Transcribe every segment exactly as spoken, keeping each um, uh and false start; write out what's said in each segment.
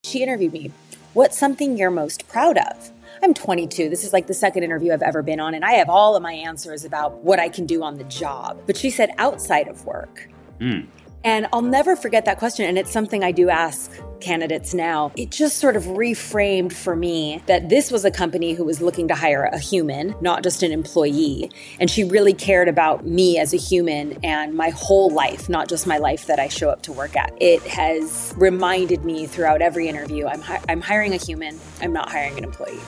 She interviewed me. What's something you're most proud of? I'm twenty-two. This is like the second interview I've ever been on, and I have all of my answers about what I can do on the job. But she said outside of work. Mm. And I'll never forget that question. And it's something I do ask candidates now. It just sort of reframed for me that this was a company who was looking to hire a human, not just an employee. And she really cared about me as a human and my whole life, not just my life that I show up to work at. It has reminded me throughout every interview, I'm, hi- I'm hiring a human, I'm not hiring an employee.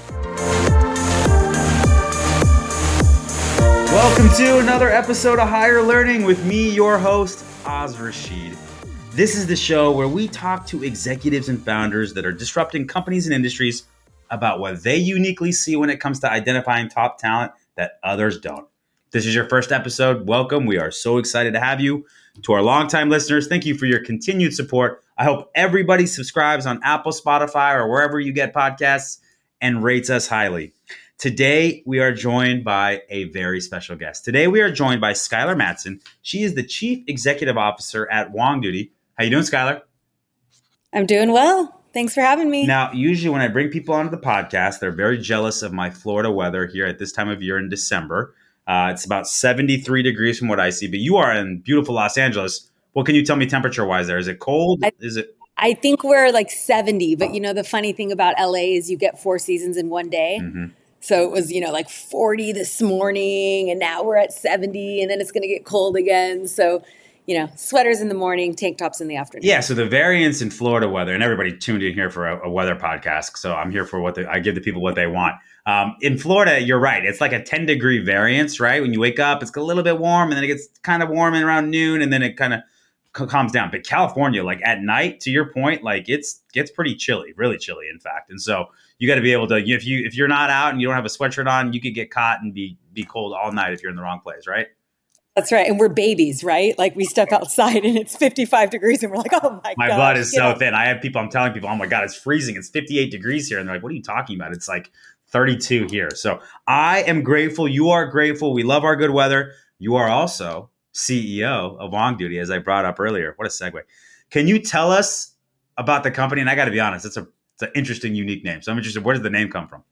Welcome to another episode of Higher Learning with me, your host, Oz Rashid. This is the show where we talk to executives and founders that are disrupting companies and industries about what they uniquely see when it comes to identifying top talent that others don't. If this is your first episode, welcome. We are so excited to have you. To our longtime listeners, thank you for your continued support. I hope everybody subscribes on Apple, Spotify, or wherever you get podcasts and rates us highly. Today, we are joined by a very special guest. Today, we are joined by Skylar Matson. She is the Chief Executive Officer at WongDuty. How you doing, Skylar? I'm doing well. Thanks for having me. Now, usually when I bring people onto the podcast, they're very jealous of my Florida weather here at this time of year in December. Uh, it's about seventy-three degrees from what I see, but you are in beautiful Los Angeles. What can you tell me temperature-wise there? Is it cold? I- is it? I think we're like seventy, but you know, the funny thing about L A is you get four seasons in one day. Mm-hmm. So it was, you know, like forty this morning, and now we're at seventy, and then it's going to get cold again. So, you know, sweaters in the morning, tank tops in the afternoon. Yeah, so the variance in Florida weather, and everybody tuned in here for a, a weather podcast, so I'm here for what the, I give the people what they want. Um, in Florida, you're right. It's like a ten degree variance, right? When you wake up, it's a little bit warm, and then it gets kind of warm around noon, and then it kind of c- calms down. But California, like at night, to your point, like it's gets pretty chilly, really chilly, in fact. And so you got to be able to, if you if you're not out and you don't have a sweatshirt on, you could get caught and be be cold all night if you're in the wrong place, right? That's right. And we're babies, right? Like we step outside and it's fifty-five degrees and we're like, oh my God. My gosh, blood is so know? thin. I have people, I'm telling people, oh my God, it's freezing. It's fifty-eight degrees here. And they're like, what are you talking about? It's like thirty-two here. So I am grateful. You are grateful. We love our good weather. You are also C E O of WongDuty, as I brought up earlier. What a segue. Can you tell us about the company? And I got to be honest, it's a It's an interesting, unique name. So I'm interested, where does the name come from?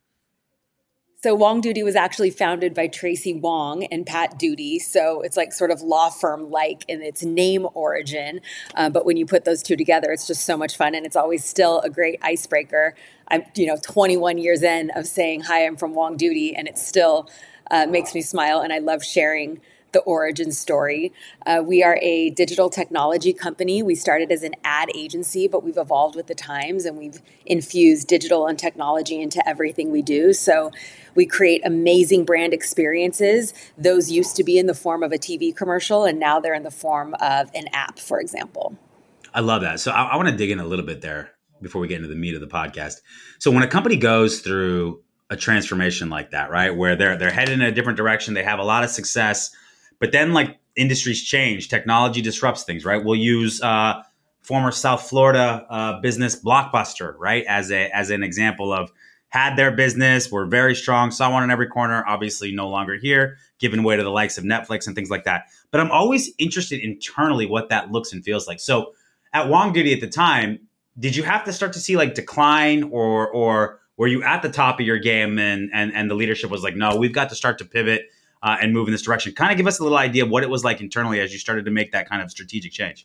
So WongDuty was actually founded by Tracy Wong and Pat Duty. So it's like sort of law firm-like in its name origin. Uh, but when you put those two together, it's just so much fun. And it's always still a great icebreaker. I'm, you know, twenty-one years in of saying, hi, I'm from WongDuty. And it still uh, makes me smile. And I love sharing the origin story. Uh, we are a digital technology company. We started as an ad agency, but we've evolved with the times and we've infused digital and technology into everything we do. So we create amazing brand experiences. Those used to be in the form of a T V commercial, and now they're in the form of an app, for example. I love that. So I, I want to dig in a little bit there before we get into the meat of the podcast. So when a company goes through a transformation like that, right, where they're they're headed in a different direction, they have a lot of success, but then like industries change, technology disrupts things, right? We'll use uh, former South Florida uh, business Blockbuster, right, as a as an example of had their business, were very strong, saw one in every corner, obviously no longer here, given way to the likes of Netflix and things like that. But I'm always interested internally what that looks and feels like. So at WongDuty at the time, did you have to start to see like decline, or or were you at the top of your game and and and the leadership was like, no, we've got to start to pivot Uh, and move in this direction? Kind of give us a little idea of what it was like internally as you started to make that kind of strategic change.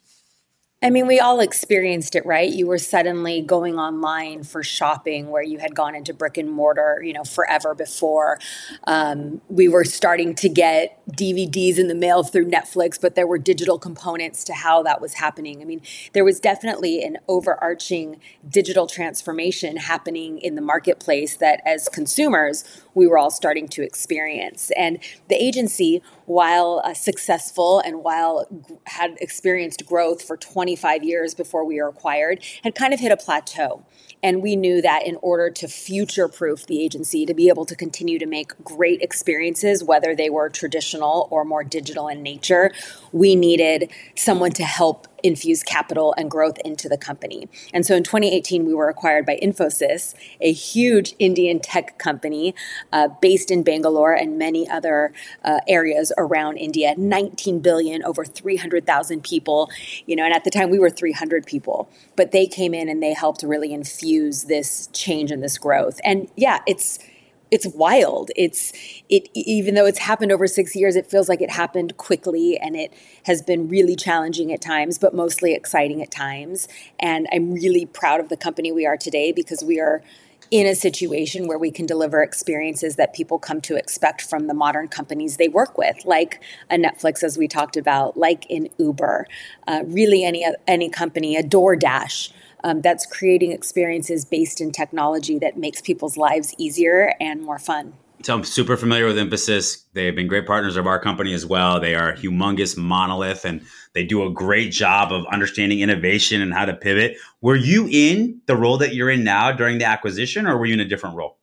I mean, we all experienced it, right? You were suddenly going online for shopping where you had gone into brick and mortar, you know, forever before. Um, we were starting to get D V Ds in the mail through Netflix, but there were digital components to how that was happening. I mean, there was definitely an overarching digital transformation happening in the marketplace that as consumers, we were all starting to experience. And the agency, while uh, successful and while g- had experienced growth for twenty-five years before we were acquired, had kind of hit a plateau. And we knew that in order to future-proof the agency, to be able to continue to make great experiences, whether they were traditional or more digital in nature, we needed someone to help infuse capital and growth into the company. And so in twenty eighteen, we were acquired by Infosys, a huge Indian tech company uh, based in Bangalore and many other uh, areas around India. nineteen billion, over three hundred thousand people, you know, and at the time we were three hundred people. But they came in and they helped really infuse this change and this growth. And yeah, it's It's wild. It's it even though it's happened over six years, it feels like it happened quickly, and it has been really challenging at times, but mostly exciting at times. And I'm really proud of the company we are today because we are in a situation where we can deliver experiences that people come to expect from the modern companies they work with, like a Netflix, as we talked about, like an Uber, uh, really any any company, a DoorDash. Um, that's creating experiences based in technology that makes people's lives easier and more fun. So I'm super familiar with Infosys. They've been great partners of our company as well. They are a humongous monolith, and they do a great job of understanding innovation and how to pivot. Were you in the role that you're in now during the acquisition, or were you in a different role?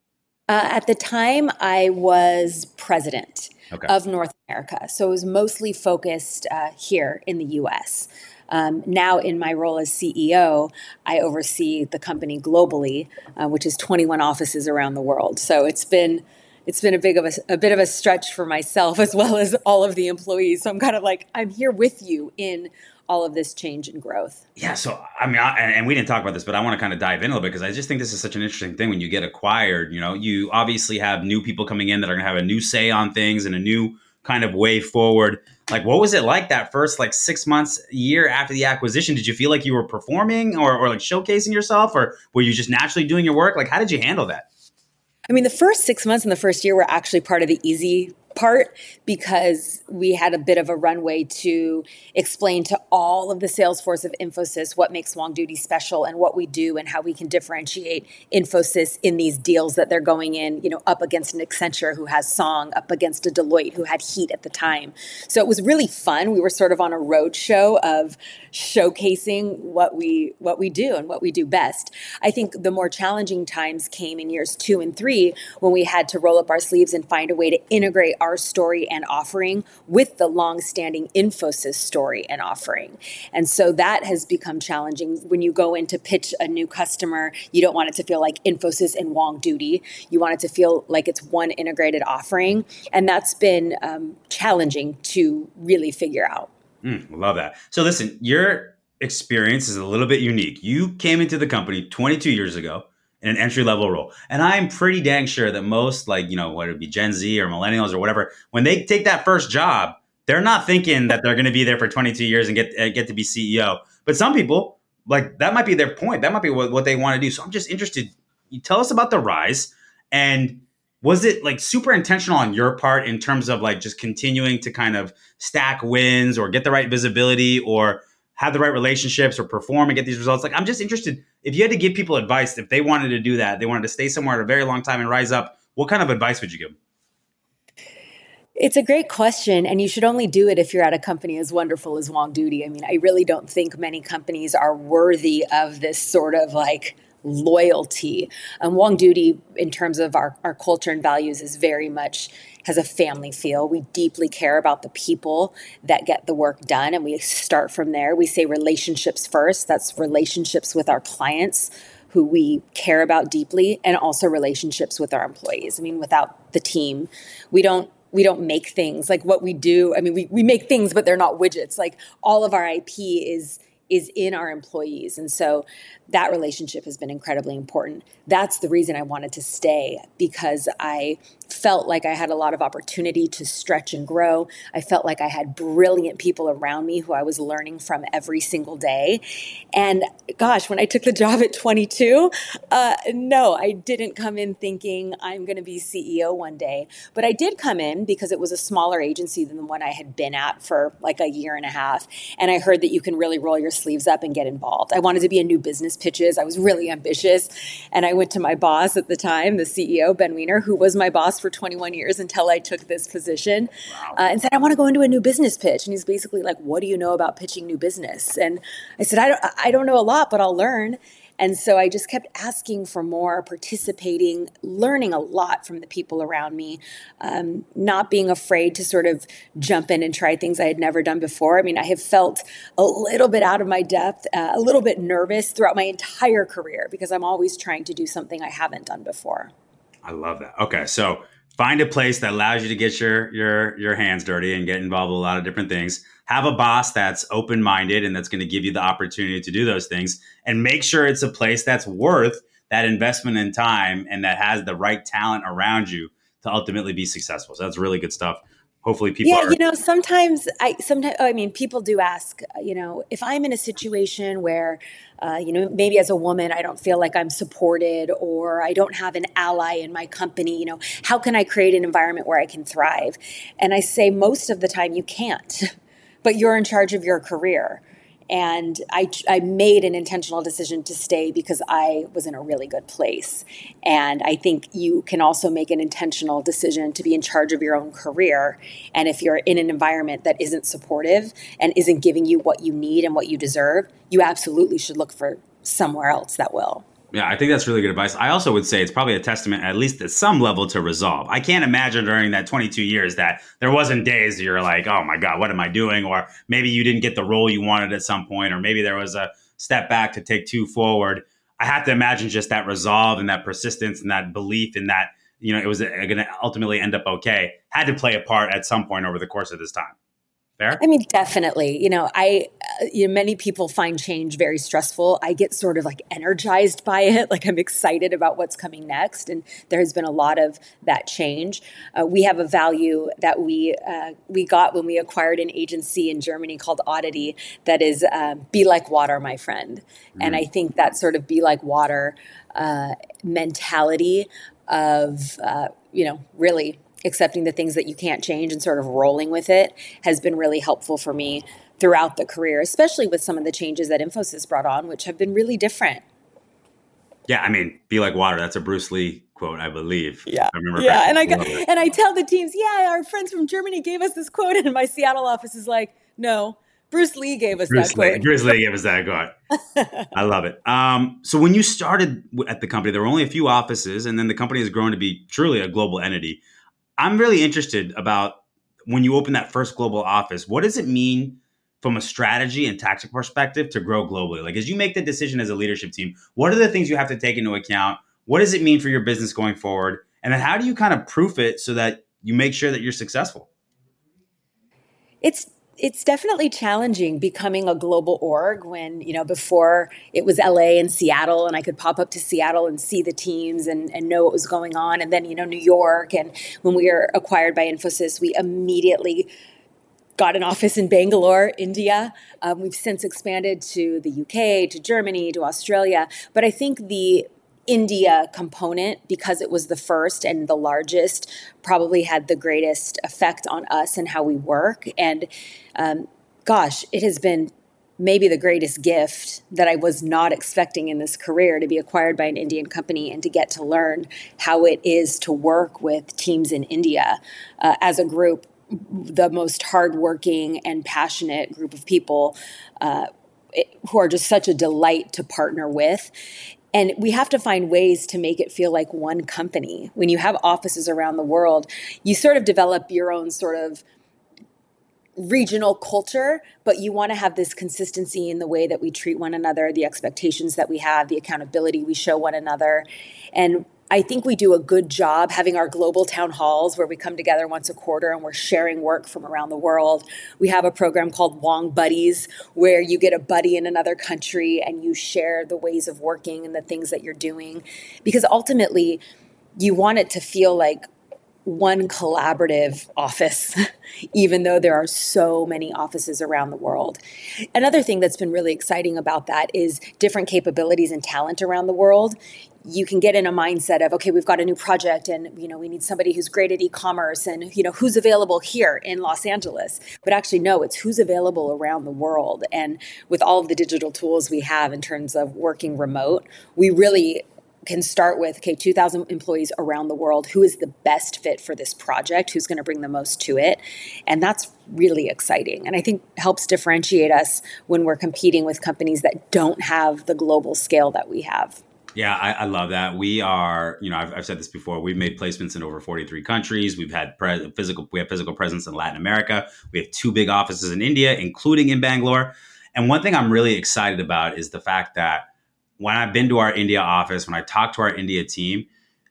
Uh, at the time, I was president okay. of North America. So it was mostly focused uh, here in the U S. Um, now, in my role as C E O, I oversee the company globally, uh, which is twenty-one offices around the world. So it's been it's been a big of a, a bit of a stretch for myself as well as all of the employees. So I'm kind of like I'm here with you in all of this change and growth. Yeah. So I mean, I, and we didn't talk about this, but I want to kind of dive in a little bit because I just think this is such an interesting thing when you get acquired. You know, you obviously have new people coming in that are going to have a new say on things and a new kind of way forward. Like, what was it like that first like six months, year after the acquisition? Did you feel like you were performing or, or like showcasing yourself, or were you just naturally doing your work? Like, how did you handle that? I mean, the first six months and the first year were actually part of the easy part because we had a bit of a runway to explain to all of the sales force of Infosys what makes WongDoody special and what we do and how we can differentiate Infosys in these deals that they're going in, you know, up against an Accenture who has Song, up against a Deloitte who had Heat at the time. So it was really fun. We were sort of on a road show of showcasing what we what we do and what we do best. I think the more challenging times came in years two and three when we had to roll up our sleeves and find a way to integrate our story and offering with the long-standing Infosys story and offering. And so that has become challenging. When you go in to pitch a new customer, you don't want it to feel like Infosys and WongDoody. You want it to feel like it's one integrated offering. And that's been um, challenging to really figure out. Mm, love that. So listen, your experience is a little bit unique. You came into the company twenty-two years ago in an entry-level role. And I'm pretty dang sure that most, like, you know, whether it be Gen Z or millennials or whatever, when they take that first job, they're not thinking that they're going to be there for twenty-two years and get uh, get to be C E O. But some people, like, that might be their point. That might be what, what they want to do. So I'm just interested. You tell us about the rise. And was it, like, super intentional on your part in terms of, like, just continuing to kind of stack wins or get the right visibility or have the right relationships or perform and get these results? Like, I'm just interested, if you had to give people advice, if they wanted to do that, they wanted to stay somewhere a very long time and rise up, what kind of advice would you give them? It's a great question, and you should only do it if you're at a company as wonderful as WongDoody. I mean, I really don't think many companies are worthy of this sort of like loyalty. Um, WongDoody, in terms of our, our culture and values, is very much has a family feel. We deeply care about the people that get the work done, and we start from there. We say relationships first. That's relationships with our clients who we care about deeply, and also relationships with our employees. I mean, without the team, we don't we don't make things. Like what we do, I mean, we, we make things, but they're not widgets. Like all of our I P is is in our employees. And so that relationship has been incredibly important. That's the reason I wanted to stay, because I felt like I had a lot of opportunity to stretch and grow. I felt like I had brilliant people around me who I was learning from every single day. And gosh, when I took the job at twenty-two, uh, no, I didn't come in thinking I'm going to be C E O one day. But I did come in because it was a smaller agency than the one I had been at for like a year and a half. And I heard that you can really roll your sleeves up and get involved. I wanted to be in new business pitches. I was really ambitious. And I went to my boss at the time, the C E O, Ben Wiener, who was my boss for twenty-one years until I took this position, wow. uh, and said, I want to go into a new business pitch. And he's basically like, what do you know about pitching new business? And I said, I don't, I don't know a lot, but I'll learn. And so I just kept asking for more, participating, learning a lot from the people around me, um, not being afraid to sort of jump in and try things I had never done before. I mean, I have felt a little bit out of my depth, uh, a little bit nervous throughout my entire career because I'm always trying to do something I haven't done before. I love that. Okay, so find a place that allows you to get your your your hands dirty and get involved with a lot of different things. Have a boss that's open-minded and that's going to give you the opportunity to do those things, and make sure it's a place that's worth that investment in time and that has the right talent around you to ultimately be successful. So that's really good stuff. Hopefully people Yeah, are. you know, sometimes I sometimes I mean, people do ask, you know, if I'm in a situation where, uh, you know, maybe as a woman I don't feel like I'm supported or I don't have an ally in my company, you know, how can I create an environment where I can thrive? And I say most of the time you can't, but you're in charge of your career. And I, I made an intentional decision to stay because I was in a really good place. And I think you can also make an intentional decision to be in charge of your own career. And if you're in an environment that isn't supportive and isn't giving you what you need and what you deserve, you absolutely should look for somewhere else that will. Yeah, I think that's really good advice. I also would say it's probably a testament, at least at some level, to resolve. I can't imagine during that twenty-two years that there wasn't days you're like, oh my God, what am I doing? Or maybe you didn't get the role you wanted at some point, or maybe there was a step back to take two forward. I have to imagine just that resolve and that persistence and that belief in that, you know, it was going to ultimately end up okay, had to play a part at some point over the course of this time. Fair? I mean, definitely. You know, I, uh, you know, many people find change very stressful. I get sort of like energized by it. Like I'm excited about what's coming next. And there has been a lot of that change. Uh, we have a value that we, uh, we got when we acquired an agency in Germany called Oddity that is, uh, be like water, my friend. Mm-hmm. And I think that sort of be like water, uh, mentality of, uh, you know, really accepting the things that you can't change and sort of rolling with it has been really helpful for me throughout the career, especially with some of the changes that Infosys brought on, which have been really different. Yeah, I mean, be like water. That's a Bruce Lee quote, I believe. Yeah, I remember yeah, and I got, and I tell the teams, yeah, our friends from Germany gave us this quote, and my Seattle office is like, no, Bruce Lee gave us Bruce that Lee, quote. Bruce Lee gave us that quote. I love it. Um, so when you started at the company, there were only a few offices, and then the company has grown to be truly a global entity. I'm really interested about when you open that first global office, what does it mean from a strategy and tactic perspective to grow globally? Like as you make the decision as a leadership team, what are the things you have to take into account? What does it mean for your business going forward? And then how do you kind of proof it so that you make sure that you're successful? It's It's definitely challenging becoming a global org when, you know, before it was L A and Seattle and I could pop up to Seattle and see the teams and, and know what was going on. And then, you know, New York. And when we were acquired by Infosys, we immediately got an office in Bangalore, India. Um, we've since expanded to the U K, to Germany, to Australia. But I think the India component, because it was the first and the largest, probably had the greatest effect on us and how we work. And um, gosh, it has been maybe the greatest gift that I was not expecting in this career, to be acquired by an Indian company and to get to learn how it is to work with teams in India uh, as a group, the most hardworking and passionate group of people uh, who are just such a delight to partner with. And we have to find ways to make it feel like one company. When you have offices around the world, you sort of develop your own sort of regional culture, but you want to have this consistency in the way that we treat one another, the expectations that we have, the accountability we show one another. And I think we do a good job having our global town halls where we come together once a quarter and we're sharing work from around the world. We have a program called Wong Buddies where you get a buddy in another country and you share the ways of working and the things that you're doing. Because ultimately, you want it to feel like one collaborative office, even though there are so many offices around the world. Another thing that's been really exciting about that is different capabilities and talent around the world. You can get in a mindset of, okay, we've got a new project and, you know, we need somebody who's great at e-commerce and, you know, who's available here in Los Angeles. But actually, no, it's who's available around the world. And with all of the digital tools we have in terms of working remote, we really can start with, okay, two thousand employees around the world. Who is the best fit for this project? Who's going to bring the most to it? And that's really exciting. And I think helps differentiate us when we're competing with companies that don't have the global scale that we have. Yeah, I, I love that. We are, you know, I've, I've said this before. We've made placements in over forty-three countries. We've had pre- physical, we have physical presence in Latin America. We have two big offices in India, including in Bangalore. And one thing I'm really excited about is the fact that when I've been to our India office, when I talk to our India team,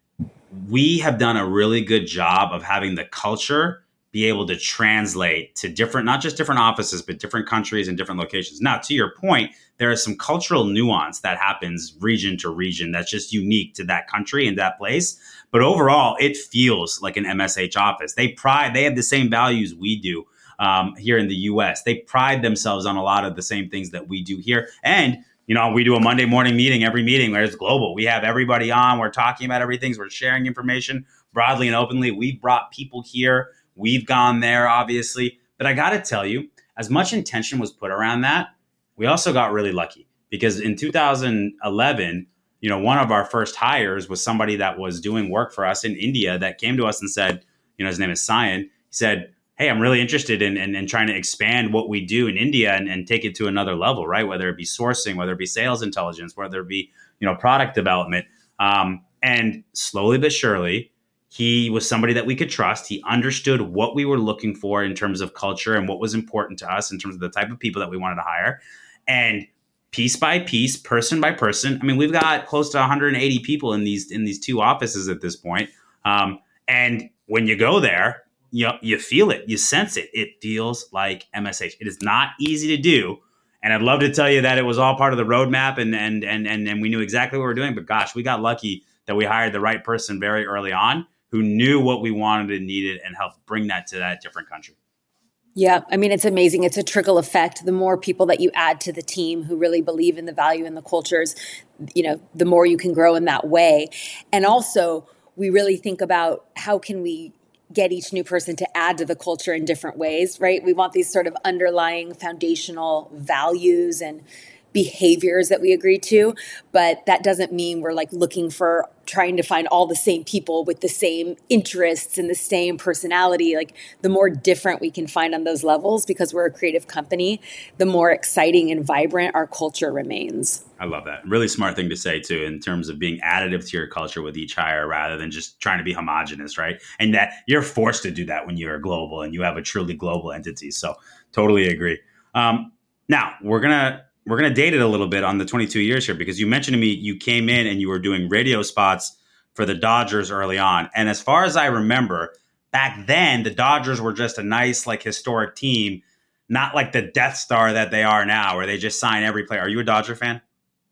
we have done a really good job of having the culture be able to translate to different, not just different offices, but different countries and different locations. Now, to your point, there is some cultural nuance that happens region to region that's just unique to that country and that place. But overall, it feels like an M S H office. They pride, they have the same values we do um, here in the U S. They pride themselves on a lot of the same things that we do here. And you know, we do a Monday morning meeting, every meeting where it's global. We have everybody on. We're talking about everything. So we're sharing information broadly and openly. We've brought people here. We've gone there, obviously. But I got to tell you, as much intention was put around that, we also got really lucky because in two thousand eleven, you know, one of our first hires was somebody that was doing work for us in India that came to us and said, you know, his name is Sayan. He said, hey, I'm really interested in, in, in trying to expand what we do in India and, and take it to another level, right? Whether it be sourcing, whether it be sales intelligence, whether it be, you know, product development. Um, and slowly but surely, he was somebody that we could trust. He understood what we were looking for in terms of culture and what was important to us in terms of the type of people that we wanted to hire. And piece by piece, person by person, I mean, we've got close to one hundred eighty people in these in these two offices at this point. Um, and when you go there, you know, you feel it, you sense it. It feels like M S H. It is not easy to do. And I'd love to tell you that it was all part of the roadmap and and and and, and we knew exactly what we were doing. But gosh, we got lucky that we hired the right person very early on who knew what we wanted and needed and helped bring that to that different country. Yeah, I mean, it's amazing. It's a trickle effect. The more people that you add to the team who really believe in the value and the cultures, you know, the more you can grow in that way. And also, we really think about how can we get each new person to add to the culture in different ways, right? We want these sort of underlying foundational values and behaviors that we agree to, but that doesn't mean we're like looking for trying to find all the same people with the same interests and the same personality. Like the more different we can find on those levels, because we're a creative company, the more exciting and vibrant our culture remains. I love that. Really smart thing to say too, in terms of being additive to your culture with each hire rather than just trying to be homogenous, right? And that you're forced to do that when you're global and you have a truly global entity. So totally agree. Um, now we're going to, We're going to date it a little bit on the twenty-two years here, because you mentioned to me you came in and you were doing radio spots for the Dodgers early on. And as far as I remember, back then, the Dodgers were just a nice, like, historic team, not like the Death Star that they are now, where they just sign every player. Are you a Dodger fan?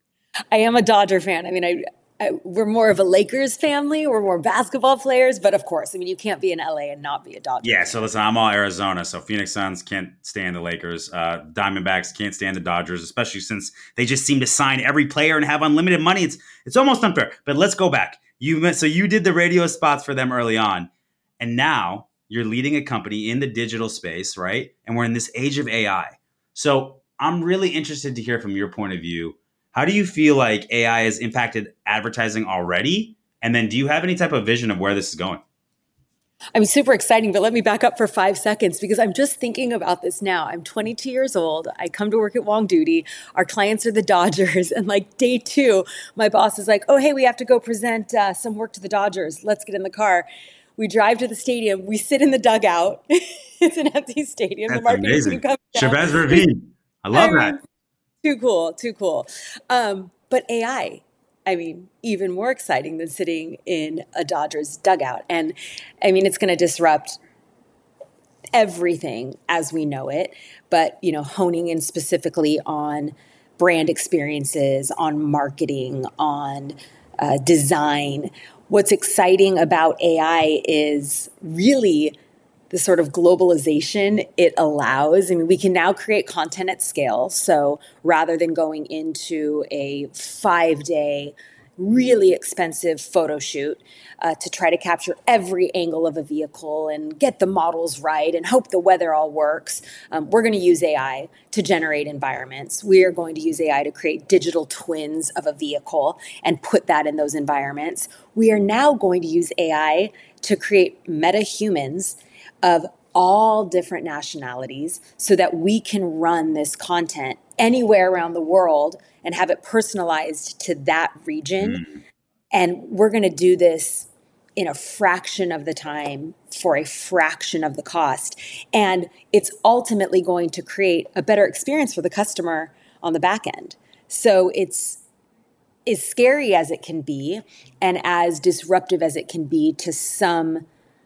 I am a Dodger fan. I mean, I, I, we're more of a Lakers family. We're more basketball players. But of course, I mean, you can't be in L A and not be a Dodger Yeah, fan. so listen, I'm all Arizona. So Phoenix Suns can't stand the Lakers. Uh, Diamondbacks can't stand the Dodgers, especially since they just seem to sign every player and have unlimited money. It's it's almost unfair. But let's go back. You So you did the radio spots for them early on. And now you're leading a company in the digital space, right? And we're in this age of A I. So I'm really interested to hear from your point of view. How do you feel like A I has impacted advertising already? And then do you have any type of vision of where this is going? I'm super exciting, but let me back up for five seconds because I'm just thinking about this now. I'm twenty-two years old. I come to work at Wong Duty. Our clients are the Dodgers. And like day two, my boss is like, oh, hey, we have to go present uh, some work to the Dodgers. Let's get in the car. We drive to the stadium. We sit in the dugout. It's an empty stadium. That's the marketing amazing. team comes down. Chavez Ravine. I love I that. mean, too cool, too cool. Um, but A I, I mean, even more exciting than sitting in a Dodgers dugout. And I mean, it's going to disrupt everything as we know it, but, you know, honing in specifically on brand experiences, on marketing, on uh, design. What's exciting about A I is really the sort of globalization it allows. I mean, we can now create content at scale. So rather than going into a five-day really expensive photo shoot uh, to try to capture every angle of a vehicle and get the models right and hope the weather all works. Um, we're going to use A I to generate environments. We are going to use A I to create digital twins of a vehicle and put that in those environments. We are now going to use A I to create meta humans of all different nationalities so that we can run this content anywhere around the world and have it personalized to that region. Mm. And we're going to do this in a fraction of the time for a fraction of the cost. And it's ultimately going to create a better experience for the customer on the back end. So it's as scary as it can be and as disruptive as it can be to some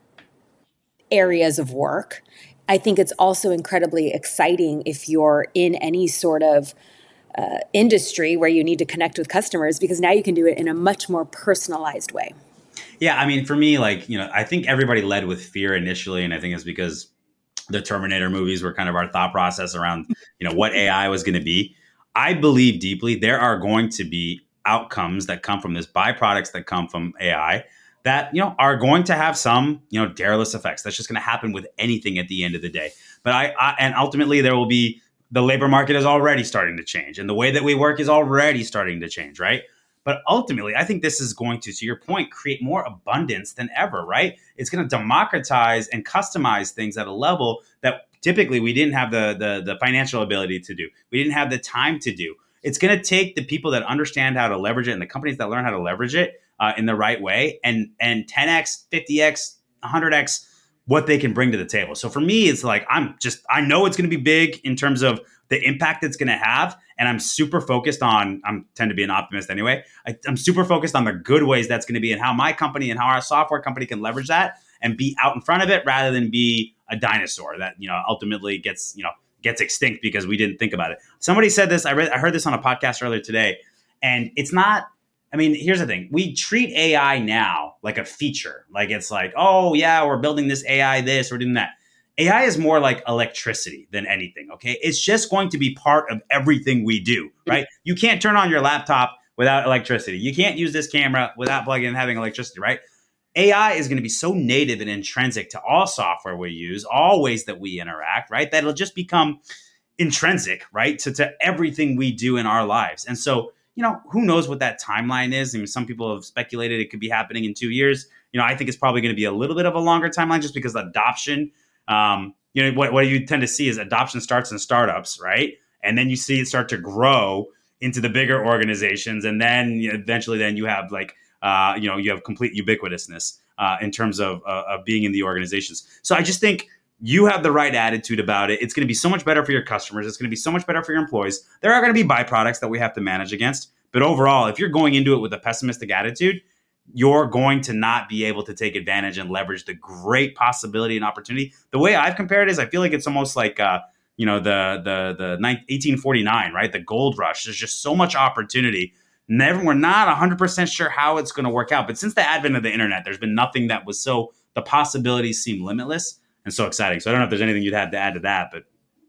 areas of work. I think it's also incredibly exciting if you're in any sort of uh, industry where you need to connect with customers, because now you can do it in a much more personalized way. Yeah, I mean, for me, like, you know, I think everybody led with fear initially, and I think it's because the Terminator movies were kind of our thought process around, you know, what A I was going to be. I believe deeply there are going to be outcomes that come from this, byproducts that come from A I that, you know, are going to have some, you know, deleterious effects. That's just going to happen with anything at the end of the day. But I, I, and ultimately there will be, the labor market is already starting to change and the way that we work is already starting to change, right? But ultimately, I think this is going to, to your point, create more abundance than ever, right? It's going to democratize and customize things at a level that typically we didn't have the, the, the financial ability to do. We didn't have the time to do. It's going to take the people that understand how to leverage it and the companies that learn how to leverage it uh, in the right way and and ten x, fifty x, one hundred x what they can bring to the table. So for me, it's like, I'm just, I know it's going to be big in terms of the impact it's going to have. And I'm super focused on, I tend to be an optimist anyway. I, I'm super focused on the good ways that's going to be and how my company and how our software company can leverage that and be out in front of it rather than be a dinosaur that, you know, ultimately gets, you know, gets extinct because we didn't think about it. Somebody said this, I read, I heard this on a podcast earlier today, and it's not, I mean, here's the thing. We treat A I now like a feature. Like it's like, oh yeah, we're building this A I this, we're doing that. A I is more like electricity than anything, okay? It's just going to be part of everything we do, right? You can't turn on your laptop without electricity. You can't use this camera without plugging in and having electricity, right? A I is going to be so native and intrinsic to all software we use, all ways that we interact, right? That it'll just become intrinsic, right? To, to everything we do in our lives. And so, you know, who knows what that timeline is? I mean, some people have speculated it could be happening in two years. You know, I think it's probably going to be a little bit of a longer timeline just because adoption, um, you know, what, what you tend to see is adoption starts in startups, right? And then you see it start to grow into the bigger organizations. And then you know, eventually then you have like, uh, you know, you have complete ubiquitousness uh, in terms of, uh, of being in the organizations. So I just think you have the right attitude about it. It's going to be so much better for your customers. It's going to be so much better for your employees. There are going to be byproducts that we have to manage against. But overall, if you're going into it with a pessimistic attitude, you're going to not be able to take advantage and leverage the great possibility and opportunity. The way I've compared it is I feel like it's almost like, uh, you know, the the the eighteen forty-nine, right? The gold rush. There's just so much opportunity. Never, we're not one hundred percent sure how it's going to work out. But since the advent of the internet, there's been nothing that was so, the possibilities seem limitless and so exciting. So I don't know if there's anything you'd have to add to that, but.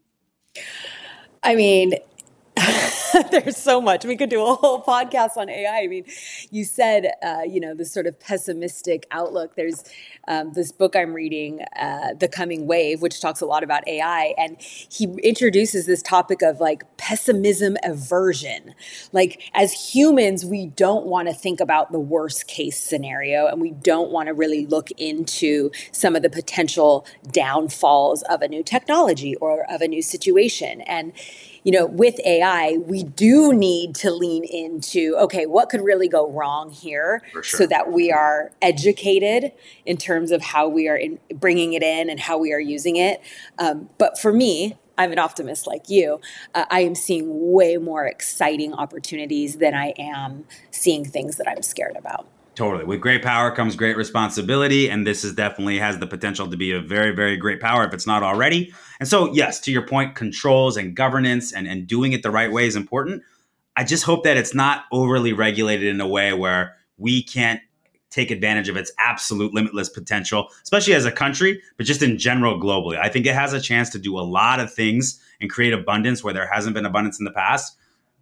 I mean, there's so much. We could do a whole podcast on A I. I mean, you said, uh, you know, this sort of pessimistic outlook. There's um, this book I'm reading, uh, The Coming Wave, which talks a lot about A I. And he introduces this topic of like pessimism aversion. Like as humans, we don't want to think about the worst case scenario. And we don't want to really look into some of the potential downfalls of a new technology or of a new situation. And you know, with A I, we do need to lean into, okay, what could really go wrong here For sure. so that we are educated in terms of how we are in, bringing it in and how we are using it. Um, but for me, I'm an optimist like you. Uh, I am seeing way more exciting opportunities than I am seeing things that I'm scared about. Totally. With great power comes great responsibility. And this is definitely has the potential to be a very, very great power if it's not already. And so, yes, to your point, controls and governance and, and doing it the right way is important. I just hope that it's not overly regulated in a way where we can't take advantage of its absolute limitless potential, especially as a country, but just in general globally. I think it has a chance to do a lot of things and create abundance where there hasn't been abundance in the past.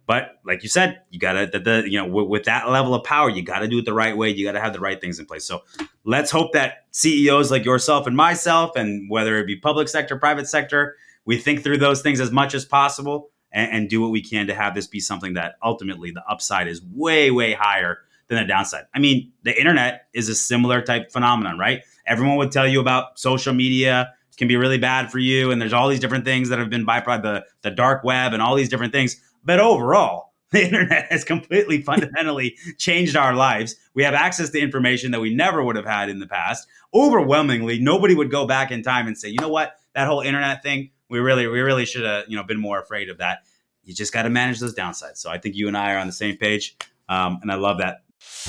But like you said, you gotta the, the you know w- with that level of power, you gotta do it the right way. You gotta have the right things in place. So let's hope that C E Os like yourself and myself, and whether it be public sector, private sector, we think through those things as much as possible and, and do what we can to have this be something that ultimately the upside is way, way higher than the downside. I mean, the internet is a similar type phenomenon, right? Everyone would tell you about social media can be really bad for you, and there's all these different things that have been byproduct, the the dark web and all these different things. But overall, the internet has completely fundamentally changed our lives. We have access to information that we never would have had in the past. Overwhelmingly, nobody would go back in time and say, you know what, that whole internet thing, we really, we really should have, you know, been more afraid of that. You just got to manage those downsides. So I think you and I are on the same page, um, and I love that.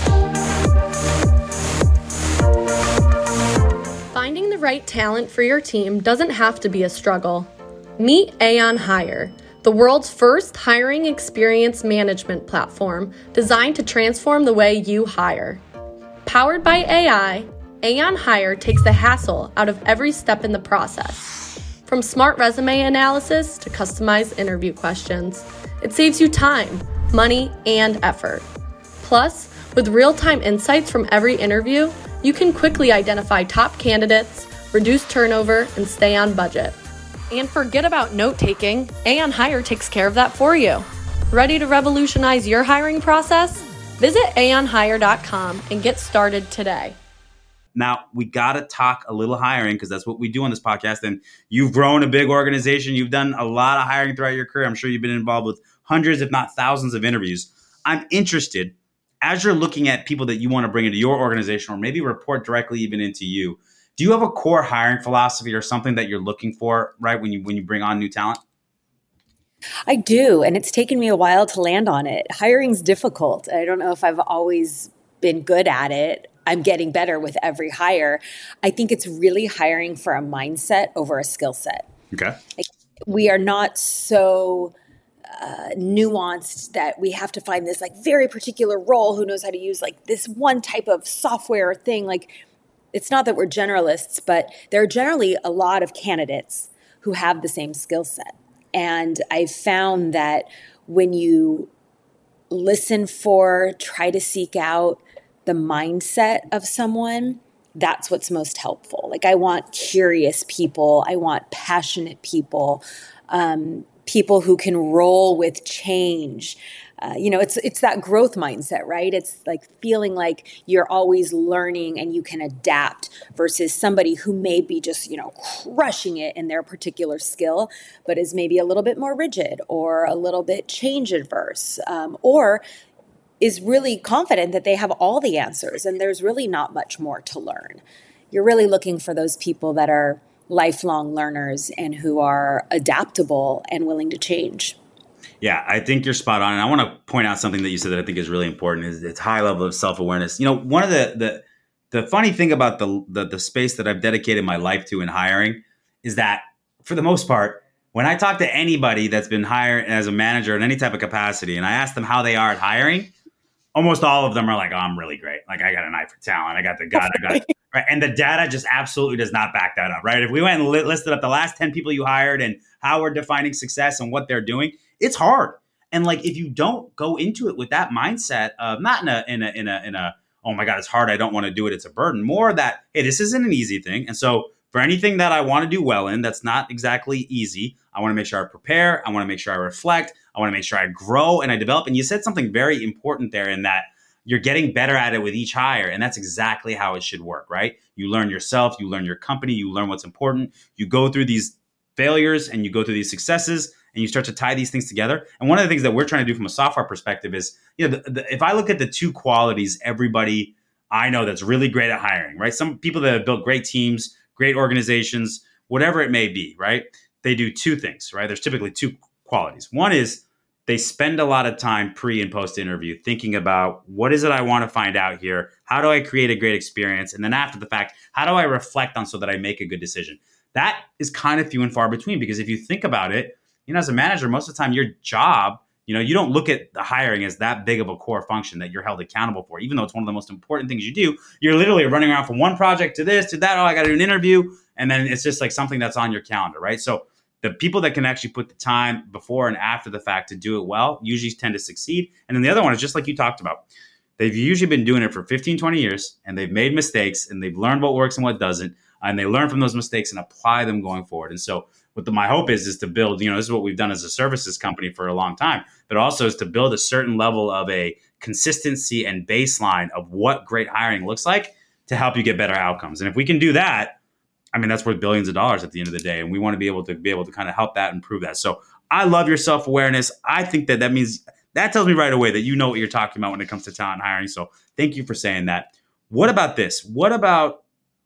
Finding the right talent for your team doesn't have to be a struggle. Meet Aon Hire, the world's first hiring experience management platform designed to transform the way you hire. Powered by A I, Aon Hire takes the hassle out of every step in the process. From smart resume analysis to customized interview questions, it saves you time, money, and effort. Plus, with real-time insights from every interview, you can quickly identify top candidates, reduce turnover, and stay on budget. And forget about note-taking, Aon Hire takes care of that for you. Ready to revolutionize your hiring process? Visit aon hire dot com and get started today. Now, we got to talk a little hiring because that's what we do on this podcast. And you've grown a big organization. You've done a lot of hiring throughout your career. I'm sure you've been involved with hundreds, if not thousands of interviews. I'm interested, as you're looking at people that you want to bring into your organization or maybe report directly even into you, do you have a core hiring philosophy or something that you're looking for, right, when you when you bring on new talent? I do, and it's taken me a while to land on it. Hiring's difficult. I don't know if I've always been good at it. I'm getting better with every hire. I think it's really hiring for a mindset over a skill set. Okay. Like, we are not so uh, nuanced that we have to find this like very particular role who knows how to use like this one type of software or thing. Like, it's not that we're generalists, but there are generally a lot of candidates who have the same skill set. And I've found that when you listen for, try to seek out the mindset of someone, that's what's most helpful. Like, I want curious people. I want passionate people, um, people who can roll with change. Uh, you know, it's it's that growth mindset, right? It's like feeling like you're always learning and you can adapt versus somebody who may be just, you know, crushing it in their particular skill, but is maybe a little bit more rigid or a little bit change adverse, um, or is really confident that they have all the answers and there's really not much more to learn. You're really looking for those people that are lifelong learners and who are adaptable and willing to change. Yeah, I think you're spot on. And I want to point out something that you said that I think is really important is its high level of self-awareness. You know, one of the the the funny thing about the, the the space that I've dedicated my life to in hiring is that for the most part, when I talk to anybody that's been hired as a manager in any type of capacity and I ask them how they are at hiring, almost all of them are like, oh, I'm really great. Like, I got an eye for talent. I got the gut. I got it. Right. And the data just absolutely does not back that up. Right. If we went and li- listed up the last ten people you hired and how we're defining success and what they're doing, it's hard. And like, if you don't go into it with that mindset of not in a, in a, in a, in a, oh my God, it's hard, I don't want to do it, it's a burden, more that, hey, this isn't an easy thing. And so for anything that I want to do well in, that's not exactly easy, I want to make sure I prepare. I want to make sure I reflect. I want to make sure I grow and I develop. And you said something very important there in that you're getting better at it with each hire. And that's exactly how it should work, right? You learn yourself, you learn your company, you learn what's important. You go through these failures and you go through these successes and you start to tie these things together. And one of the things that we're trying to do from a software perspective is, you know, the, the, if I look at the two qualities, everybody I know that's really great at hiring, right? Some people that have built great teams, great organizations, whatever it may be, right? They do two things, right? There's typically two qualities. One is they spend a lot of time pre and post interview thinking about what is it I want to find out here? How do I create a great experience? And then after the fact, how do I reflect on so that I make a good decision? That is kind of few and far between, because if you think about it, you know, as a manager, most of the time your job, you know, you don't look at the hiring as that big of a core function that you're held accountable for, even though it's one of the most important things you do. You're literally running around from one project to this, to that. Oh, I got to do an interview. And then it's just like something that's on your calendar, right? So the people that can actually put the time before and after the fact to do it well usually tend to succeed. And then the other one is just like you talked about. They've usually been doing it for fifteen, twenty years, and they've made mistakes, and they've learned what works and what doesn't, and they learn from those mistakes and apply them going forward. And so what the, my hope is, is to build, you know, this is what we've done as a services company for a long time, but also is to build a certain level of a consistency and baseline of what great hiring looks like to help you get better outcomes. And if we can do that, I mean, that's worth billions of dollars at the end of the day. And we want to be able to be able to kind of help that and improve that. So I love your self-awareness. I think that that means, that tells me right away that you know what you're talking about when it comes to talent hiring. So thank you for saying that. What about this? What about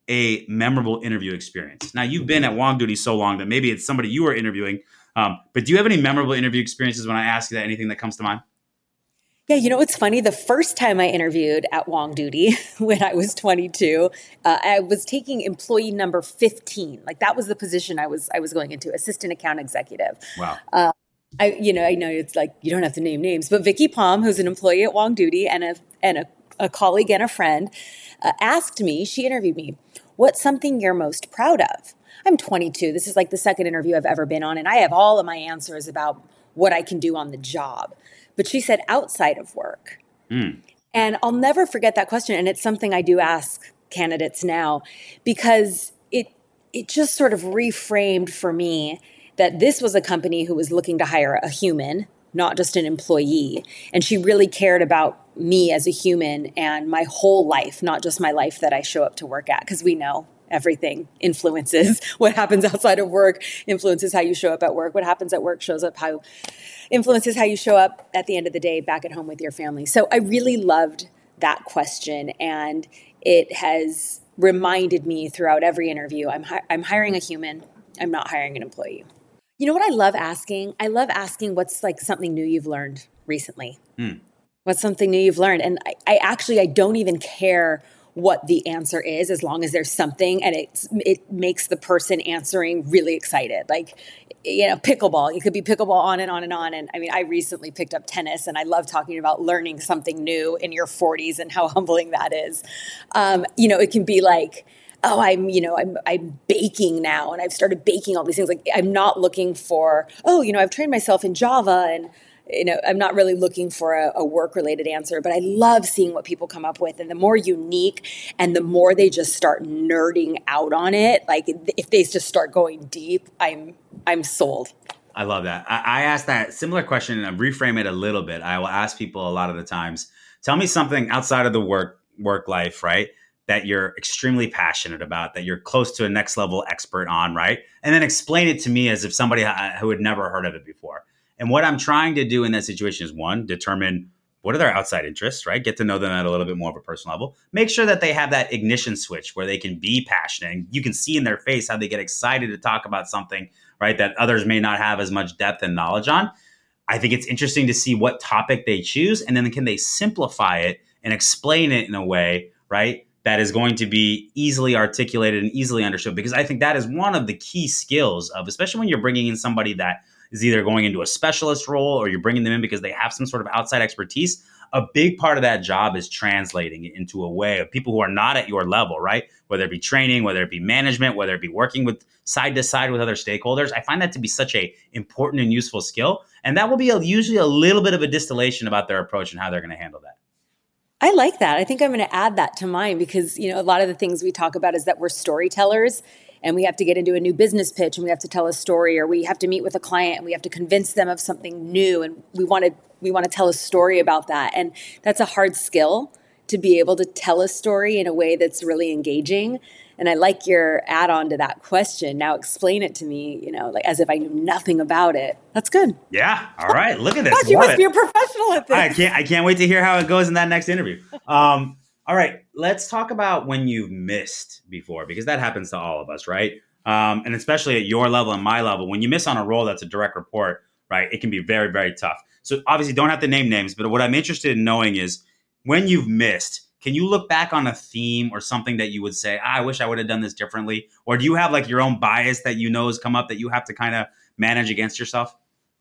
a memorable interview experience? Now, you've been at WongDuty so long that maybe it's somebody you were interviewing, um, but do you have any memorable interview experiences when I ask you that, anything that comes to mind? Yeah, you know what's funny? The first time I interviewed at WongDuty when I was twenty-two, uh, I was taking employee number fifteen. Like that was the position I was I was going into, assistant account executive. Wow. Uh, I you know I know it's like you don't have to name names, but Vicky Palm, who's an employee at WongDuty and a and a, a colleague and a friend, uh, asked me. She interviewed me. What's something you're most proud of? I'm twenty-two. This is like the second interview I've ever been on, and I have all of my answers about what I can do on the job. But she said outside of work. Mm. And I'll never forget that question. And it's something I do ask candidates now because it it just sort of reframed for me that this was a company who was looking to hire a human, not just an employee. And she really cared about me as a human and my whole life, not just my life that I show up to work at, because we know everything influences what happens outside of work, influences how you show up at work. What happens at work shows up how influences how you show up at the end of the day back at home with your family. So I really loved that question, and it has reminded me throughout every interview, I'm hi- I'm hiring a human. I'm not hiring an employee. You know what I love asking? I love asking what's like something new you've learned recently. Mm. What's something new you've learned? And I, I actually, I don't even care what the answer is, as long as there's something and it it makes the person answering really excited. Like, you know, pickleball, it could be pickleball on and on and on. And I mean, I recently picked up tennis, and I love talking about learning something new in your forties and how humbling that is. Um, you know, it can be like, oh, I'm, you know, I'm, I'm baking now, and I've started baking all these things. Like, I'm not looking for, oh, you know, I've trained myself in Java, and you know, I'm not really looking for a, a work-related answer, but I love seeing what people come up with. And the more unique and the more they just start nerding out on it, like if they just start going deep, I'm I'm sold. I love that. I, I asked that similar question, and I reframe it a little bit. I will ask people a lot of the times, tell me something outside of the work work life, right, that you're extremely passionate about, that you're close to a next level expert on, right? And then explain it to me as if somebody who had never heard of it before. And what I'm trying to do in that situation is, one, determine what are their outside interests, right? Get to know them at a little bit more of a personal level. Make sure that they have that ignition switch where they can be passionate. And you can see in their face how they get excited to talk about something, right, that others may not have as much depth and knowledge on. I think it's interesting to see what topic they choose, and then can they simplify it and explain it in a way, right, that is going to be easily articulated and easily understood. Because I think that is one of the key skills of, especially when you're bringing in somebody that is either going into a specialist role or you're bringing them in because they have some sort of outside expertise. A big part of that job is translating it into a way of people who are not at your level, right? Whether it be training, whether it be management, whether it be working with side to side with other stakeholders. I find that to be such a important and useful skill. And that will be a, usually a little bit of a distillation about their approach and how they're going to handle that. I like that. I think I'm going to add that to mine because, you know, a lot of the things we talk about is that we're storytellers. And we have to get into a new business pitch, and we have to tell a story, or we have to meet with a client and we have to convince them of something new. And we want to we want to tell a story about that. And that's a hard skill, to be able to tell a story in a way that's really engaging. And I like your add-on to that question. Now explain it to me, you know, like as if I knew nothing about it. That's good. Yeah. All right. Look at this. Gosh, you must it. be a professional at this. I can't I can't wait to hear how it goes in that next interview. Um All right, let's talk about when you've missed before, because that happens to all of us, right? Um, and especially at your level and my level, when you miss on a role that's a direct report, right, it can be very, very tough. So obviously don't have to name names, but what I'm interested in knowing is when you've missed, can you look back on a theme or something that you would say, ah, I wish I would have done this differently? Or do you have like your own bias that you know has come up that you have to kind of manage against yourself?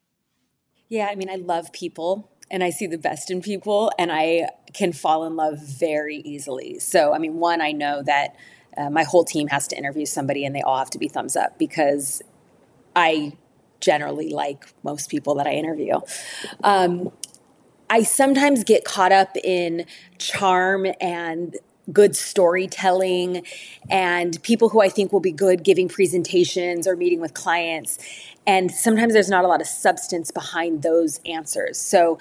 Yeah, I mean, I love people. And I see the best in people, and I can fall in love very easily. So, I mean, one, I know that uh, my whole team has to interview somebody, and they all have to be thumbs up, because I generally like most people that I interview. Um, I sometimes get caught up in charm and good storytelling and people who I think will be good giving presentations or meeting with clients. And sometimes there's not a lot of substance behind those answers. So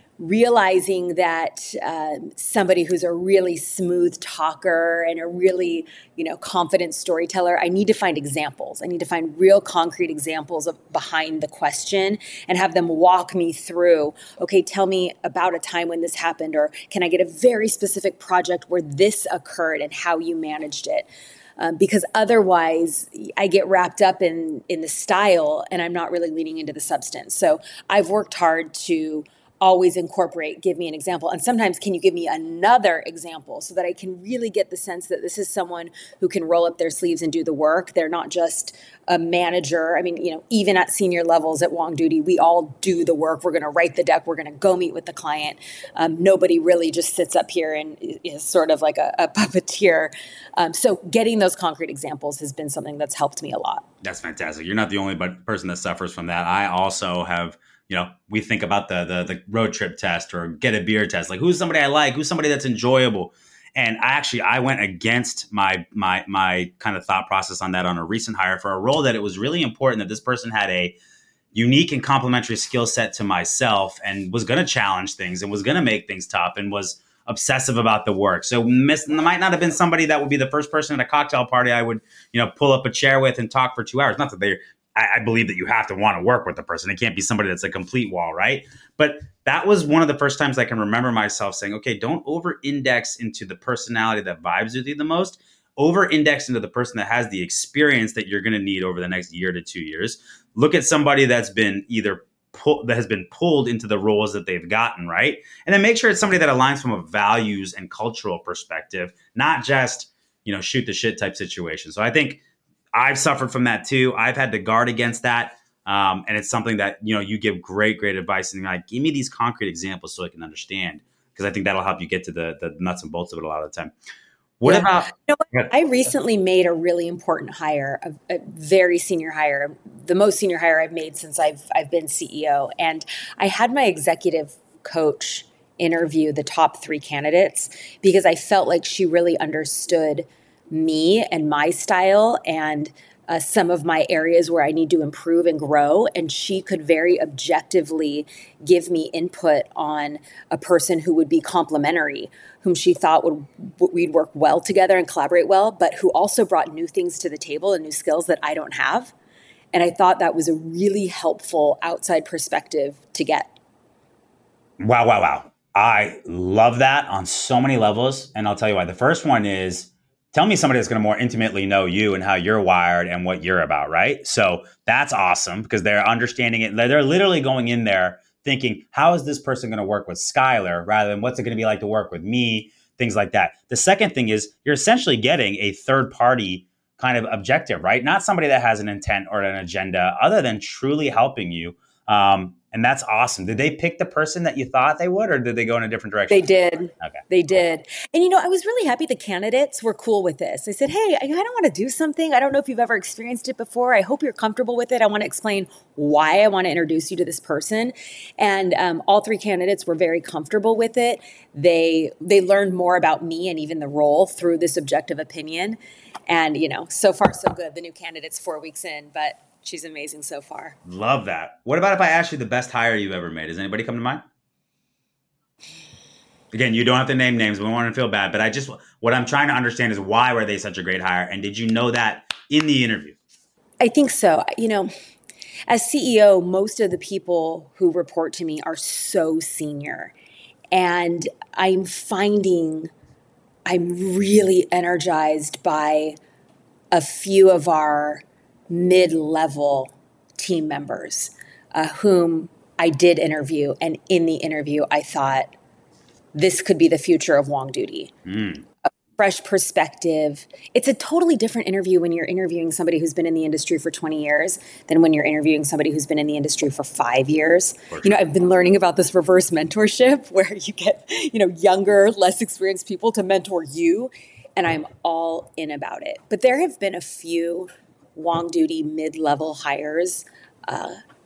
realizing that uh, somebody who's a really smooth talker and a really, you know, confident storyteller, I need to find examples. I need to find real concrete examples of behind the question and have them walk me through, okay, tell me about a time when this happened, or can I get a very specific project where this occurred and how you managed it? Um, because otherwise I get wrapped up in, in the style and I'm not really leaning into the substance. So I've worked hard to always incorporate, give me an example. And sometimes, can you give me another example so that I can really get the sense that this is someone who can roll up their sleeves and do the work. They're not just a manager. I mean, you know, even at senior levels at WongDuty, we all do the work. We're going to write the deck. We're going to go meet with the client. Um, nobody really just sits up here and is sort of like a, a puppeteer. Um, so getting those concrete examples has been something that's helped me a lot. That's fantastic. You're not the only person that suffers from that. I also have, you know, we think about the, the the road trip test or get a beer test. Like, who's somebody I like? Who's somebody that's enjoyable? And I actually, I went against my my my kind of thought process on that on a recent hire for a role that it was really important that this person had a unique and complementary skill set to myself and was going to challenge things and was going to make things tough and was obsessive about the work. So miss, might not have been somebody that would be the first person at a cocktail party I would, you know, pull up a chair with and talk for two hours. Not that they I believe that you have to want to work with the person. It can't be somebody that's a complete wall, right? But that was one of the first times I can remember myself saying, okay, don't over-index into the personality that vibes with you the most. Over-index into the person that has the experience that you're going to need over the next year to two years. Look at somebody that's been either pull, that has been pulled into the roles that they've gotten, right? And then make sure it's somebody that aligns from a values and cultural perspective, not just, you know, shoot the shit type situation. So I think I've suffered from that too. I've had to guard against that. Um, and it's something that, you know, you give great, great advice. And like, give me these concrete examples so I can understand, because I think that'll help you get to the, the nuts and bolts of it a lot of the time. What yeah. about? You know what? I recently made a really important hire, a, a very senior hire, the most senior hire I've made since I've I've been C E O. And I had my executive coach interview the top three candidates because I felt like she really understood me and my style and uh, some of my areas where I need to improve and grow. And she could very objectively give me input on a person who would be complementary, whom she thought would we'd work well together and collaborate well, but who also brought new things to the table and new skills that I don't have. And I thought that was a really helpful outside perspective to get. Wow, wow, wow. I love that on so many levels. And I'll tell you why. The first one is, tell me somebody that's going to more intimately know you and how you're wired and what you're about, right? So that's awesome because they're understanding it. They're literally going in there thinking, how is this person going to work with Skylar rather than what's it going to be like to work with me, things like that. The second thing is you're essentially getting a third party kind of objective, right? Not somebody that has an intent or an agenda other than truly helping you. Um, and that's awesome. Did they pick the person that you thought they would, or did they go in a different direction? They did. Okay. They did. And, you know, I was really happy the candidates were cool with this. I said, hey, I, I don't want to do something. I don't know if you've ever experienced it before. I hope you're comfortable with it. I want to explain why I want to introduce you to this person. And um, all three candidates were very comfortable with it. They, they learned more about me and even the role through this objective opinion. And, you know, so far so good. The new candidate's four weeks in, but she's amazing so far. Love that. What about if I ask you the best hire you've ever made? Does anybody come to mind? Again, you don't have to name names. We don't want to feel bad. But I just, what I'm trying to understand is why were they such a great hire? And did you know that in the interview? I think so. You know, as C E O, most of the people who report to me are so senior. And I'm finding I'm really energized by a few of our mid-level team members uh, whom I did interview. And in the interview, I thought this could be the future of WongDuty. Mm. A fresh perspective. It's a totally different interview when you're interviewing somebody who's been in the industry for twenty years than when you're interviewing somebody who's been in the industry for five years. Sure. You know, I've been learning about this reverse mentorship where you get, you know, younger, less experienced people to mentor you. And I'm all in about it. But there have been a few WongDuty mid-level hires uh,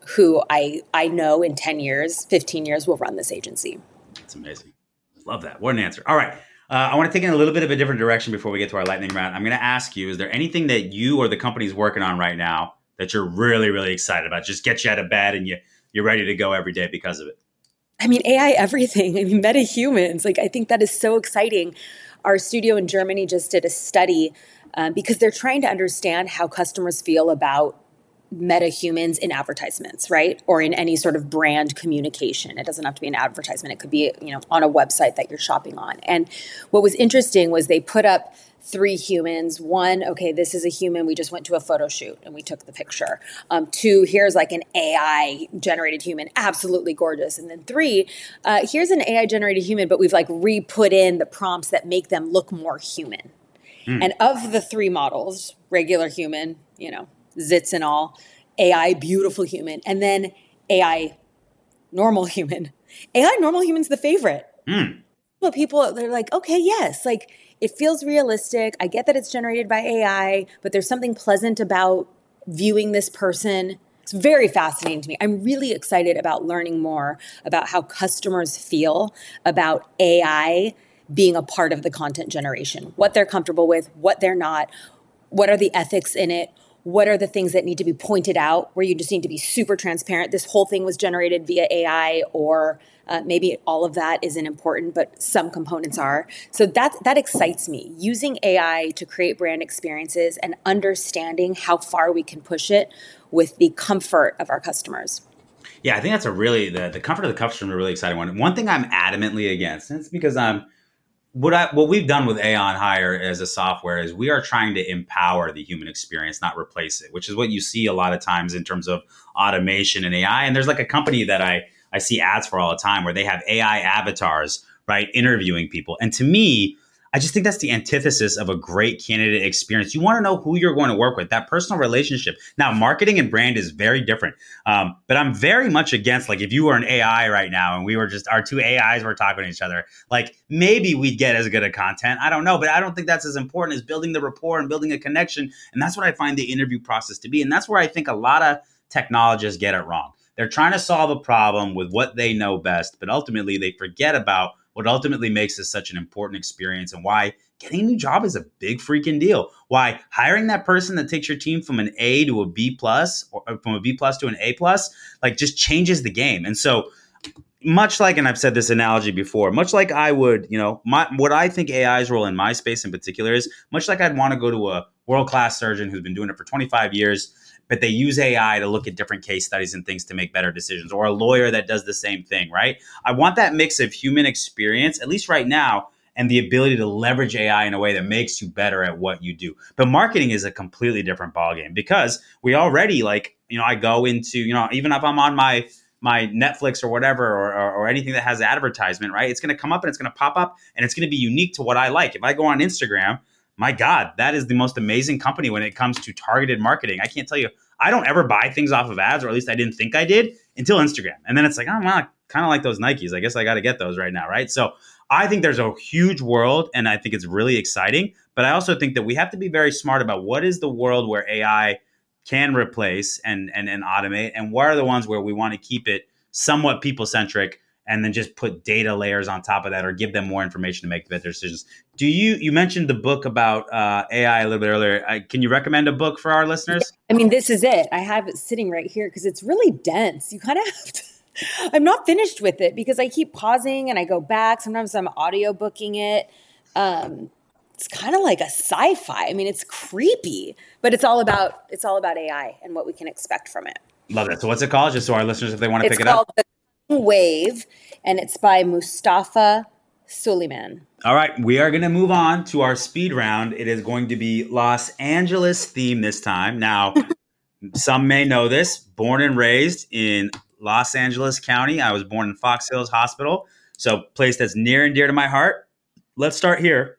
who I, I know in ten years, fifteen years will run this agency. That's amazing. Love that. What an answer. All right. Uh, I want to take it in a little bit of a different direction before we get to our lightning round. I'm going to ask you, is there anything that you or the company's working on right now that you're really, really excited about? Just get you out of bed and you, you're ready to go every day because of it. I mean, A I, everything. I mean, MetaHumans. Like, I think that is so exciting. Our studio in Germany just did a study um, because they're trying to understand how customers feel about MetaHumans in advertisements, right? Or in any sort of brand communication. It doesn't have to be an advertisement. It could be, you know, on a website that you're shopping on. And what was interesting was they put up three humans. One, okay, this is a human. We just went to a photo shoot and we took the picture. Um, two, here's like an A I generated human, absolutely gorgeous. And then three, uh, here's an A I generated human, but we've like re-put in the prompts that make them look more human. Mm. And of the three models, regular human, you know, zits and all, A I beautiful human, and then A I normal human. A I normal human's the favorite. Mm. But people, they're like, okay, yes, like it feels realistic. I get that it's generated by A I, but there's something pleasant about viewing this person. It's very fascinating to me. I'm really excited about learning more about how customers feel about A I being a part of the content generation, what they're comfortable with, what they're not, what are the ethics in it, what are the things that need to be pointed out where you just need to be super transparent? This whole thing was generated via A I, or uh, maybe all of that isn't important, but some components are. So that, that excites me. Using A I to create brand experiences and understanding how far we can push it with the comfort of our customers. Yeah, I think that's a really, the, the comfort of the customer is a really exciting one. One thing I'm adamantly against, and it's because I'm, What I what we've done with Aon Hire as a software is we are trying to empower the human experience, not replace it, which is what you see a lot of times in terms of automation and A I. And there's like a company that I, I see ads for all the time where they have A I avatars, right, interviewing people. And to me, I just think that's the antithesis of a great candidate experience. You want to know who you're going to work with, that personal relationship. Now, marketing and brand is very different. Um, but I'm very much against, like, if you were an A I right now and we were just, our two A Is were talking to each other, like, maybe we'd get as good a content. I don't know, but I don't think that's as important as building the rapport and building a connection. And that's what I find the interview process to be. And that's where I think a lot of technologists get it wrong. They're trying to solve a problem with what they know best, but ultimately they forget about what ultimately makes this such an important experience and why getting a new job is a big freaking deal. Why hiring that person that takes your team from an A to a B plus, or from a B plus to an A plus, like just changes the game. And so much like, and I've said this analogy before, much like I would, you know, my, what I think A I's role in my space in particular is, much like I'd want to go to a world-class surgeon who's been doing it for twenty-five years, but they use A I to look at different case studies and things to make better decisions, or a lawyer that does the same thing, right? I want that mix of human experience, at least right now, and the ability to leverage A I in a way that makes you better at what you do. But marketing is a completely different ballgame because we already, like, you know, I go into, you know, even if I'm on my my Netflix or whatever, or, or, or anything that has advertisement, right? It's going to come up and it's going to pop up and it's going to be unique to what I like. If I go on Instagram, my God, that is the most amazing company when it comes to targeted marketing. I can't tell you, I don't ever buy things off of ads, or at least I didn't think I did until Instagram. And then it's like, oh, well, kind of like those Nikes. I guess I got to get those right now, right? So I think there's a huge world, and I think it's really exciting. But I also think that we have to be very smart about what is the world where A I can replace and and, and automate, and what are the ones where we want to keep it somewhat people-centric and then just put data layers on top of that, or give them more information to make better decisions. Do you, you mentioned the book about uh, A I a little bit earlier. Uh, can you recommend a book for our listeners? I mean, this is it. I have it sitting right here because it's really dense. You kind of have to, I'm not finished with it because I keep pausing and I go back. Sometimes I'm audio booking it. Um, it's kind of like a sci-fi. I mean, it's creepy, but it's all about, it's all about A I and what we can expect from it. Love that. So what's it called? Just so our listeners, if they want to it's pick it up. The Wave, and it's by Mustafa Suleyman. All right, we are going to move on to our speed round. It is going to be Los Angeles theme this time. Now, some may know this. Born and raised in Los Angeles County. I was born in Fox Hills Hospital, so place that's near and dear to my heart. Let's start here.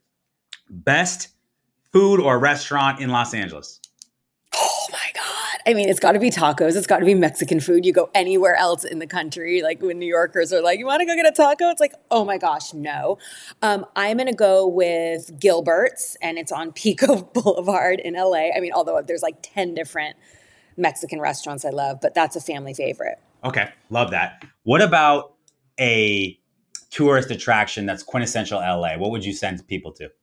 Best food or restaurant in Los Angeles? Oh my God. I mean, it's got to be tacos. It's got to be Mexican food. You go anywhere else in the country, like when New Yorkers are like, you want to go get a taco? It's like, oh my gosh, no. Um, I'm going to go with Gilbert's, and it's on Pico Boulevard in L A. I mean, although there's like ten different Mexican restaurants I love, but that's a family favorite. Okay. Love that. What about a tourist attraction that's quintessential L A? What would you send people to?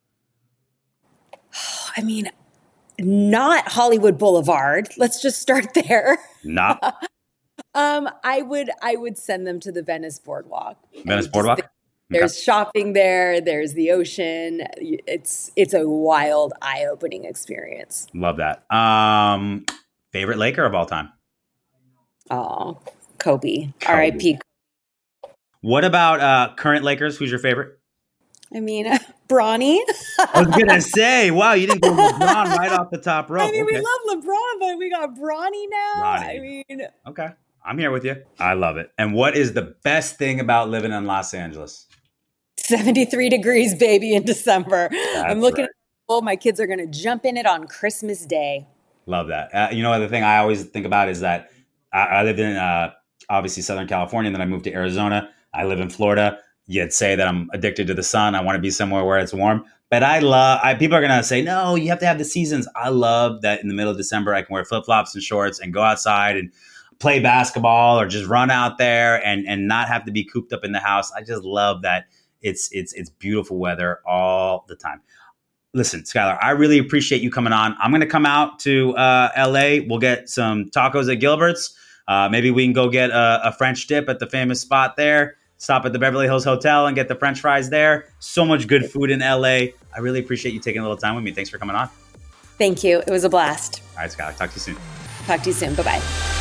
I mean, not Hollywood Boulevard. Let's just start there. Not. um, I would I would send them to the Venice Boardwalk. Venice Boardwalk? Think, there's okay. shopping there. There's the ocean. It's it's a wild, eye-opening experience. Love that. Um, favorite Laker of all time? Oh, Kobe. Kobe. R I P What about uh, current Lakers? Who's your favorite? I mean, Bronny. I was going to say, wow, you didn't go LeBron right off the top rope. I mean, okay. we love LeBron, but we got Bronny now. Bronny. I mean. Okay. I'm here with you. I love it. And what is the best thing about living in Los Angeles? seventy-three degrees, baby, in December. That's I'm looking right. at oh, my kids are going to jump in it on Christmas Day. Love that. Uh, you know, the thing I always think about is that I, I lived in, uh, obviously, Southern California, and then I moved to Arizona. I live in Florida. You'd say that I'm addicted to the sun. I want to be somewhere where it's warm. But I love, I, people are going to say, no, you have to have the seasons. I love that in the middle of December, I can wear flip-flops and shorts and go outside and play basketball or just run out there and, and not have to be cooped up in the house. I just love that it's it's it's beautiful weather all the time. Listen, Skylar, I really appreciate you coming on. I'm going to come out to uh, L A. We'll get some tacos at Gilbert's. Uh, maybe we can go get a, a French dip at the famous spot there. Stop at the Beverly Hills Hotel and get the French fries there. So much good food in L A. I really appreciate you taking a little time with me. Thanks for coming on. Thank you. It was a blast. All right, Skylar. Talk to you soon. Talk to you soon. Bye-bye.